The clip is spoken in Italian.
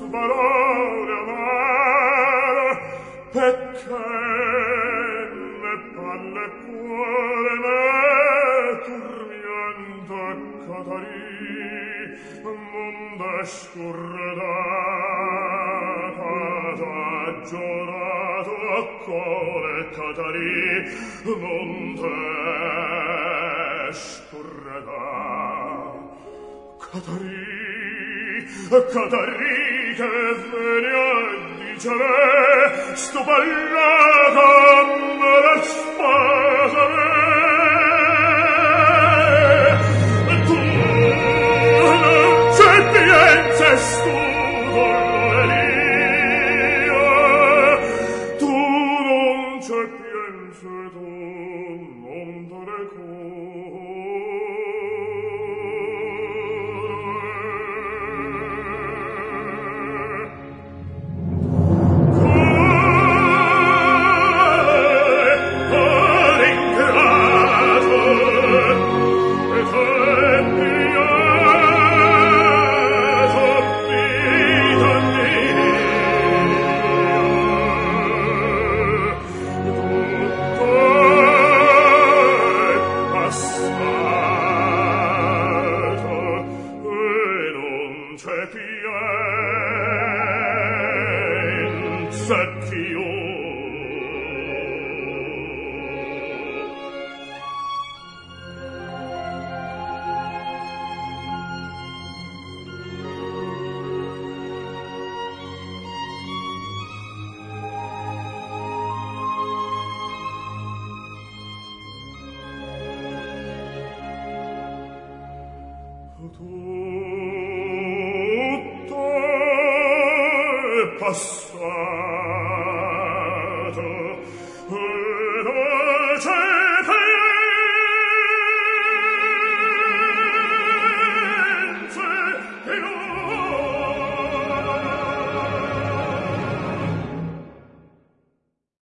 valore amaro, perché ne palle cuore me turmienta Catarì, monda scordata da giurato a cuore Catarì, monda scordata Catarì, Catarì che venia dice me, sto ballata me la sposa me. Tu non c'è pienza e studo l'orelia, tu non c'è pienza e tu non te ne passato